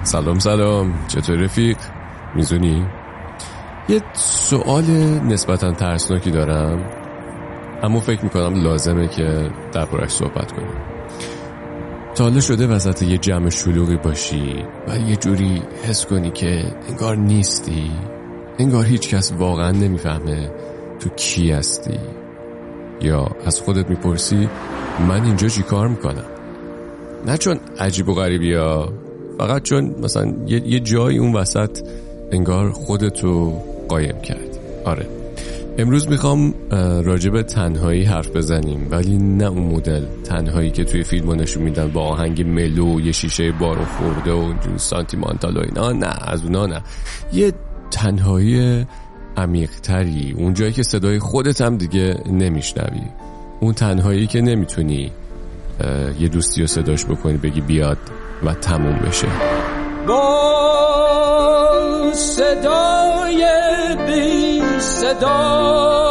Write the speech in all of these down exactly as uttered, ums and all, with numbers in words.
سلام سلام، چطور رفیق؟ میزونی؟ یه سوال نسبتا ترسناکی دارم، اما فکر میکنم لازمه که دربارش صحبت کنیم. تا حالا شده وسط یه جمع شلوغی باشی و یه جوری حس کنی که انگار نیستی، انگار هیچ کس واقعا نمیفهمه تو کی هستی، یا از خودت میپرسی من اینجا چی کار میکنم؟ نه چون عجیب و غریبی ها، فقط چون مثلا یه, یه جایی اون وسط انگار خودتو قایم کرد. آره، امروز میخوام راجع به تنهایی حرف بزنیم، ولی نه اون مدل تنهایی که توی فیلم ها نشون میدن با آهنگ ملو، یه شیشه بارو خورده و اونجور سانتیمانتال و اینا. نه، از اونا نه. یه تنهایی عمیق تری، اون جایی که صدای خودت هم دیگه نمیشنوی، اون تنهایی که نمیتونی یه دوستی رو صداش بکنی بگی بیاد و تموم بشه. با صدای بی صدا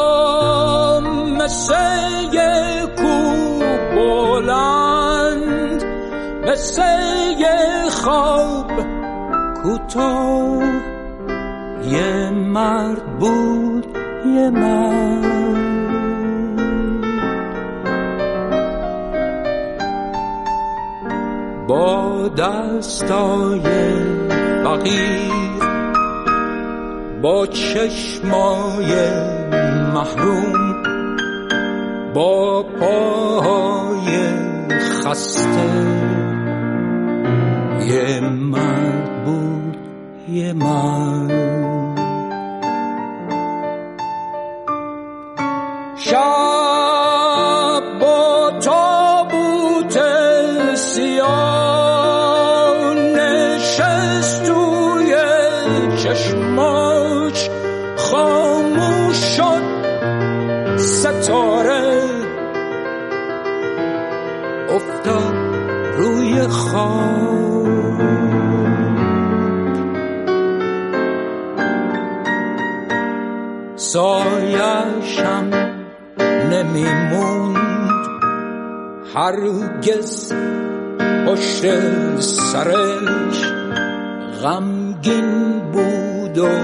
مثل یه کوه بلند، مثل یه خواب کوتاه، یه مرد بود، یه مرد با دستای فقیر، با چشمای محروم، با پاهای خسته، یه مرد بود، یه مرد. شب با تابوت سیاه نشست توی چشماش، خاموش شد ستاره، افتاد روی خاک. سایه‌شم نمیموند هرگز پشت سرش، غمگین بود و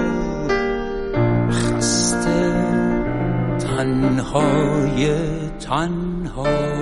خسته، تنهای تنها.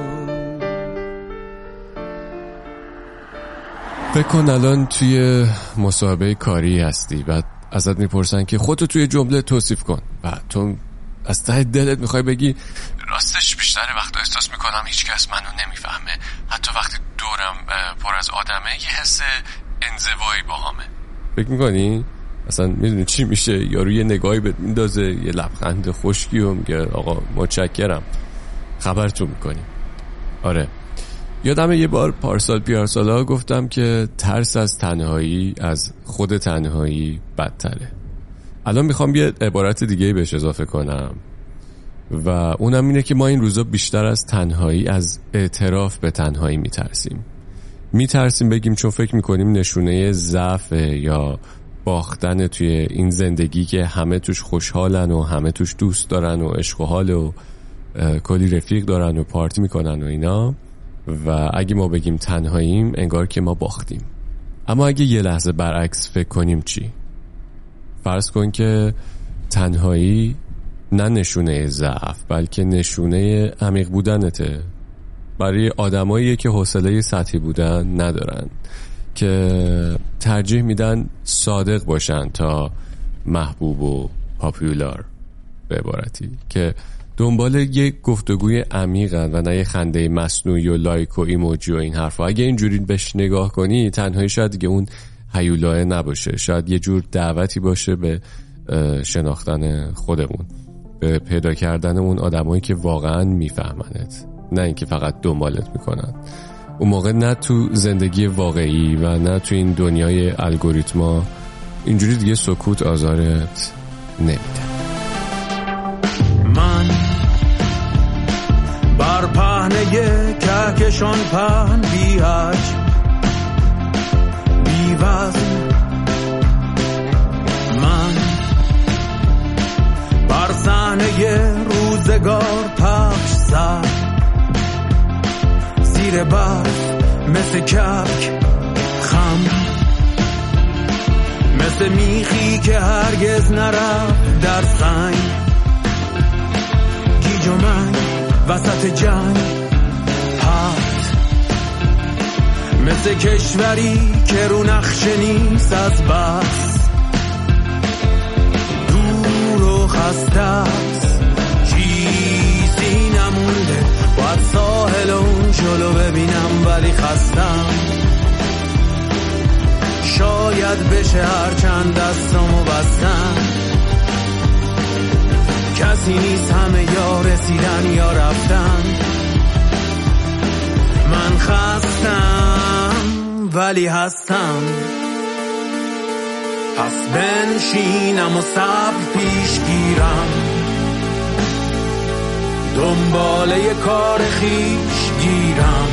فکر کن الان توی مصاحبه کاری هستی، بعد ازت میپرسن که خودتو توی جمله توصیف کن و تو از ته دلت میخوای بگی راستش بیشتر وقتا احساس میکنم هیچ کس منو نمیفهمه، حتی وقتی دورم پر از آدمه یه حس انزوایی باهامه. فکر میکنی اصلا میدونی چی میشه؟ یارو یه نگاهی بهت میندازه، یه لبخند خشکی و میگه آقا متشکرم، خبرتون میکنیم. آره، یادم یه بار پارسال پیارسالا گفتم که ترس از تنهایی از خود تنهایی بدتره. الان میخوام یه عبارت دیگه بهش اضافه کنم و اونم اینه که ما این روزا بیشتر از تنهایی از اعتراف به تنهایی میترسیم. میترسیم بگیم چون فکر میکنیم نشونه ضعف یا باختن توی این زندگی که همه توش خوشحالن و همه توش دوست دارن و عشق و حال و کلی رفیق دارن و پارتی میکنن و اینا، و اگه ما بگیم تنهاییم انگار که ما باختیم. اما اگه یه لحظه برعکس فکر کنیم چی؟ فرض کن که تنهایی نه نشونه ضعف بلکه نشونه عمیق بودنته. برای آدمایی که حوصله سطحی بودن ندارن، که ترجیح میدن صادق باشن تا محبوب و پاپولار، به عبارتی که دنبال یک گفتگوی عمیقن و نه یه خنده مصنوعی و لایک و ایموجی و این حرفا. اگه اینجوری بهش نگاه کنی، تنهایی شاید دیگه اون هیولای نباشه، شاید یه جور دعوتی باشه به شناختن خودمون، به پیدا کردن اون آدمایی که واقعا میفهمنت، نه اینکه فقط دنبالت میکنن. اون موقع نه تو زندگی واقعی و نه تو این دنیای الگوریتما اینجوری دیگه سکوت آزارت نمیده. من بر پهنه کهکشان پهن بیهج بیوزن، من بر صحنه روزگار پخش سر زیر برف مثل کبک خم مثل میخی که هرگز نرفت در سنگ، گیج و من وسط جنگ هست، مثل کشوری که رو نقشه نیست از بس، دور و خسته است، چیزی نمونده، باید ساحل اون جلو ببینم ولی خستم، شاید بشه هر چند دستامو بستم، کسی نیست، همه یا رسیدن یا رفتن، من خستم ولی هستم. پس بنشینم و صبر پیش گیرم، دنباله کار خیش گیرم،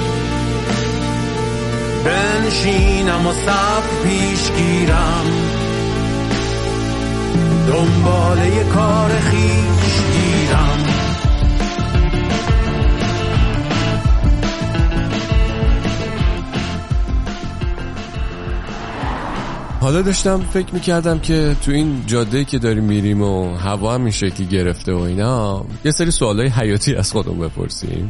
بنشینم و صبر پیش گیرم، دنباله کار خیش گیرم. حالا داشتم فکر میکردم که تو این جاده‌ای که داریم میریم و هوا هم این شکلی گرفته و اینا، یه سری سوالای حیاتی از خودم بپرسیم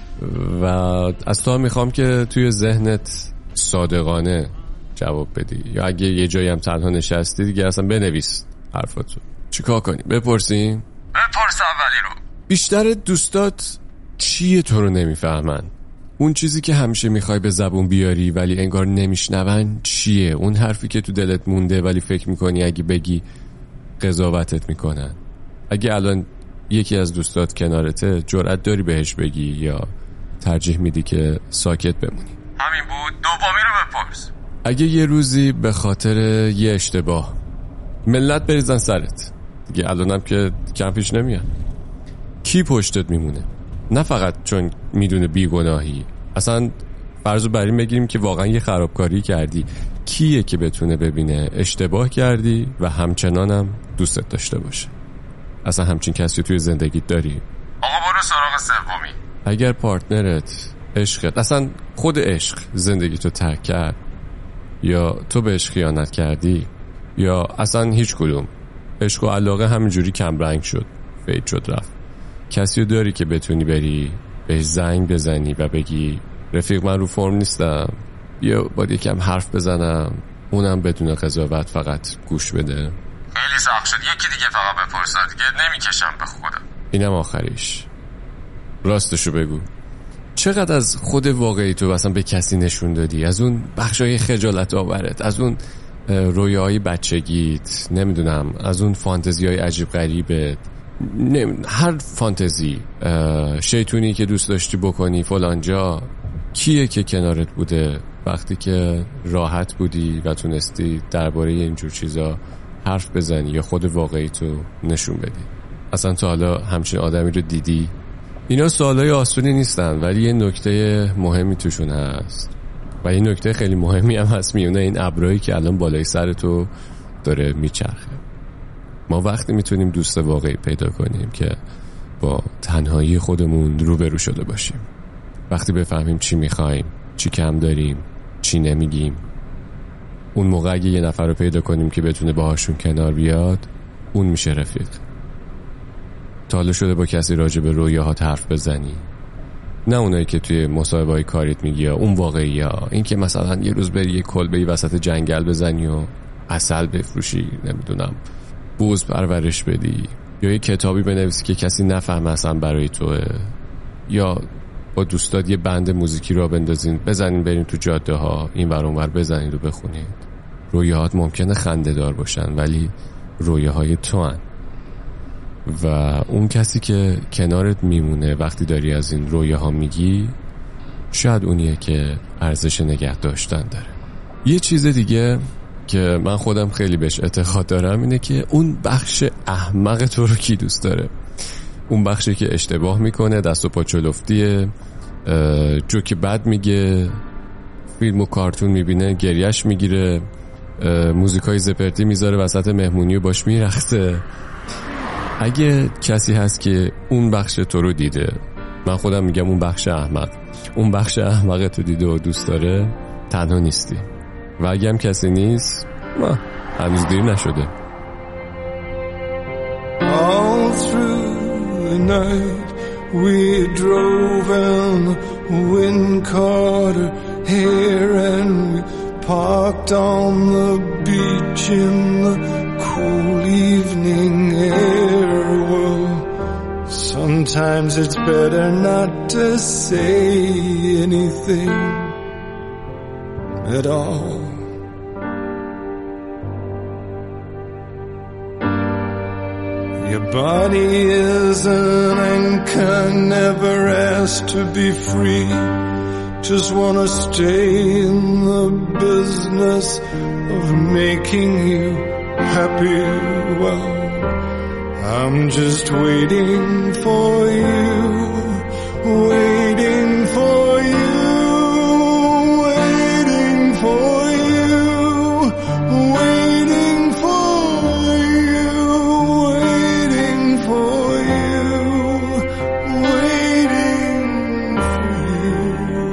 و از تو هم میخوام که توی ذهنت صادقانه جواب بدی، یا اگه یه جایی هم تنها نشستی دیگه اصلا بنویس حرفاتو. چیکار کنیم؟ بپرسیم؟ بپرس اولی رو. بیشتر دوستات چیه تو رو نمیفهمن؟ اون چیزی که همیشه میخوای به زبون بیاری ولی انگار نمیشنون چیه؟ اون حرفی که تو دلت مونده ولی فکر میکنی اگه بگی قضاوتت میکنن. اگه الان یکی از دوستات کنارته، جرأت داری بهش بگی یا ترجیح میدی که ساکت بمونی؟ همین بود. دومی رو بپرس. اگه یه روزی به خاطر یه اشتباه ملت بریزن سرت، دیگه الانم که کم پیش نمیاد، کی پشتت میمونه؟ نه فقط چون میدونه بیگناهی، اصلا فرضو بر این بگیریم که واقعا یه خرابکاری کردی، کیه که بتونه ببینه اشتباه کردی و همچنانم دوستت داشته باشه؟ اصلا همچین کسی توی زندگیت داری؟ آقا برو سراغ سومی. اگر پارتنرت، عشقت، اصلا خود عشق زندگی تو ترک کرد، یا تو بهش خیانت کردی، یا اصلا هیچ کدوم، عشق و علاقه همینجوری کم رنگ شد، فید شد، رفت، کسی رو داری که بتونی بری بهش زنگ بزنی و بگی رفیق من رو فرم نیستم، یا باید یکم حرف بزنم، اونم بدون قضاوت فقط گوش بده؟ خیلی سخت شد. یکی دیگه فقط بپرسم دیگه، نمیکشم به خودم. اینم آخریش. راستشو بگو، چقدر از خود واقعی تو اصلا به کسی نشون دادی؟ از اون بخشای خجالت آورت، از اون رویاهای بچگیت، نمیدونم، از اون فانتزیای عجیب غریبت، هر فانتزی شیطونی که دوست داشتی بکنی فلانجا، کیه که کنارت بوده وقتی که راحت بودی و تونستی درباره اینجور چیزا حرف بزنی یا خود واقعی تو نشون بدی؟ اصلا تا حالا همچین آدمی رو دیدی؟ اینا سوالای آسونی نیستن، ولی یه نکته مهمی توشون هست و این نکته خیلی مهمی هم هست، میونه این ابرایی که الان بالای سر تو داره میچرخه. ما وقتی میتونیم دوست واقعی پیدا کنیم که با تنهایی خودمون روبرو شده باشیم، وقتی بفهمیم چی میخوایم، چی کم داریم، چی نمیگیم. اون موقع اگه یه نفر رو پیدا کنیم که بتونه باهاشون کنار بیاد، اون میشه رفیق. تا حالا شده با کسی راجع به رویاهات حرف بزنی؟ نه اونایی که توی مصاحبه‌های کاریت میگی، یا اون واقعی، یا این که مثلا یه روز بری یه کلبه‌ای وسط جنگل بزنی و عسل بفروشی، نمیدونم بوز پرورش بدی، یا یه کتابی بنویسی که کسی نفهمه اصلا برای توه، یا با دوستات یه بند موزیکی رو بندازین بزنین برین تو جاده ها این ور اون ور بزنید و بخونید. رویاهات ممکنه خنده دار باشن ولی رویاهای تو هن. و اون کسی که کنارت میمونه وقتی داری از این رویاها میگی، شاید اونیه که ارزش نگه داشتن داره. یه چیز دیگه که من خودم خیلی بهش اعتقاد دارم اینه که اون بخش احمق تو رو کی دوست داره؟ اون بخشی که اشتباه میکنه، دست و پا چلفتیه، جوک بد میگه، فیلم و کارتون میبینه گریش میگیره، موزیکای زپرتی میذاره وسط مهمونی و باش میرقصه. اگه کسی هست که اون بخش تو رو دیده، من خودم میگم اون بخش احمق، اون بخش احمق تو دیده و دوست داره، تنها نیستی. و اگه هم کسی نیست، ما هنوز دیر نشده. All through the night we drove and the wind caught her hair and we parked on the beach in the cool evening air. Well, sometimes it's better not to say anything at all. Your body is an anchor, never asked to be free. Just wanna stay in the business of making you happy. Well, I'm just waiting for you, waiting for you, waiting for you, waiting for you, waiting for you, waiting for you.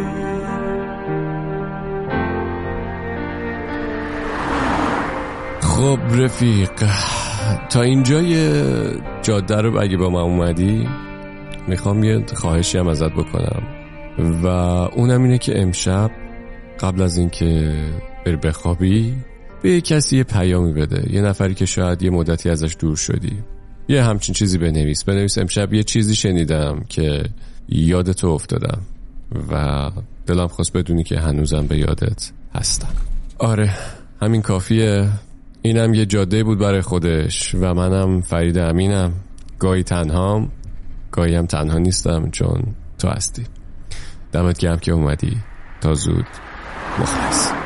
خب رفیق، تا اینجای جاده رو اگه با من اومدی میخوام یه خواهشی هم ازت بکنم و اونم اینه که امشب قبل از این که بری بخوابی به یه کسی یه پیامی بده، یه نفری که شاید یه مدتی ازش دور شدی، یه همچین چیزی بنویس بنویس امشب یه چیزی شنیدم که یادتو افتادم و دلم خواست بدونی که هنوزم به یادت هستم. آره همین کافیه. اینم یه جاده بود برای خودش و منم فرید امینم، گاهی تنهام گاهی هم تنها نیستم چون تو هستی. دمت گرم که اومدی. تا زود. مخلص.